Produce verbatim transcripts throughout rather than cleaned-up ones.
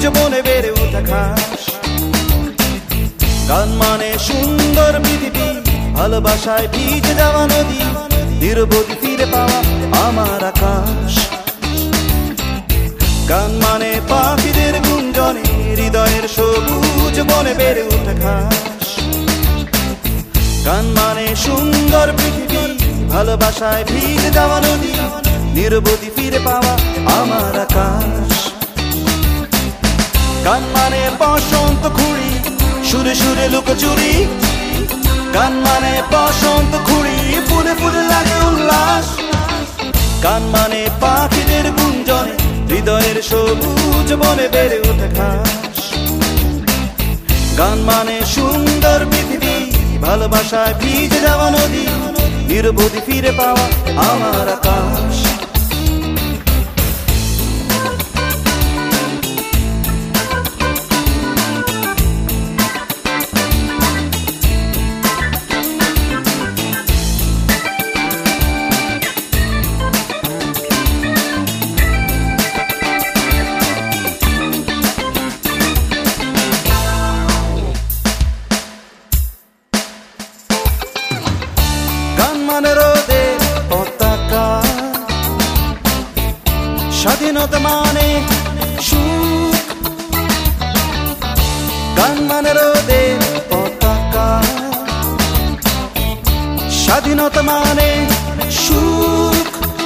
সবুজ বনে বেড়ে ওঠা ঘাস। গান মানে সুন্দর পৃথিবী, ভালোবাসায় ভিজে যাওয়া নদী, নিরবধি ফিরে পাওয়া আমার আকাশ। গান মানে পাখিদের গুঞ্জনে, হৃদয়ের সবুজ বনে বেড়ে ওঠা ঘাস। গান মানে সুন্দর পৃথিবী, ভালোবাসায় ভিজে যাওয়া নদী, নিরবধি ফিরে পাওয়া আমার আকাশ। গান মানে বসন্ত খুঁড়ি, সুরে সুরে লুকোচুরি। গান মানে বসন্ত খুঁড়ি, ফুলে ফুলে লাগে উল্লাস। গান মানে পাখিদের গুঞ্জনে, হৃদয়ের সবুজ বনে বেড়ে ওঠা ঘাস। গান মানে সুন্দর পৃথিবী, ভালোবাসায় ভিজে যাওয়া নদী, নিরবধি ফিরে পাওয়া আমার আকাশ। গান মানে রোদের পতাকা, স্বাধীনতা মানে সুখ। গান মানে রোদের পতাকা, স্বাধীনতা মানে সুখ।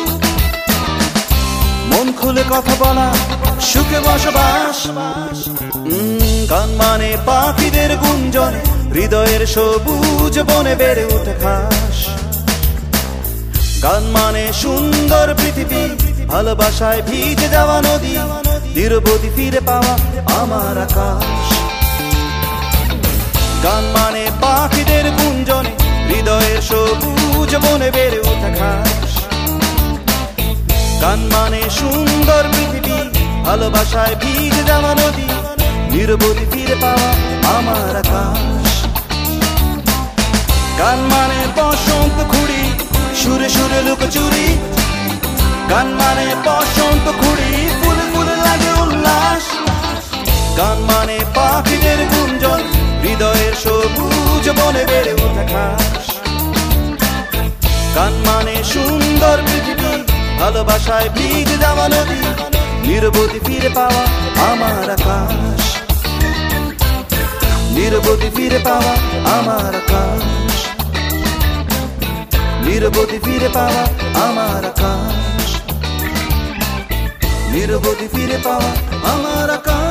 মন খুলে কথা বলা, সুখে বসবাস। গান মানে পাখিদের গুঞ্জনে, হৃদয়ের সবুজ বনে বেড়ে ওঠা ঘাস। গান মানে সুন্দর পৃথিবী, ভালোবাসায় ভিজে যাওয়া নদী, নিরবধি ফিরে পাওয়া আমার আকাশ। গান মানে পাখিদের গুঞ্জনে, হৃদয়ের সবুজ বনে বেড়ে ওঠা ঘাস। গান মানে সুন্দর পৃথিবী, ভালোবাসায় ভিজে যাওয়া নদী, নিরবধি ফিরে পাওয়া আমার আকাশ। গান মানে বসন্ত খুঁড়ি, সুরে সুরে লুকোচুরি। গান মানে বসন্ত খুঁড়ি, ফুলে ফুলে লাগে উল্লাস। গান মানে পাখিদের গুঞ্জন, হৃদয়ের সবুজ বনে বেড়ে ওঠা ঘাস। গান মানে সুন্দর পৃথিবী, ভালোবাসায় ভিজে যাওয়া নদী, নিরবধি ফিরে পাওয়া আমার আকাশ। নিরবধি ফিরে পাওয়া আমার আকাশ। নিরবধি ফিরে পাওয়া আমার আকাশ। নিরবধি ফিরে পাওয়া আমার আকাশ।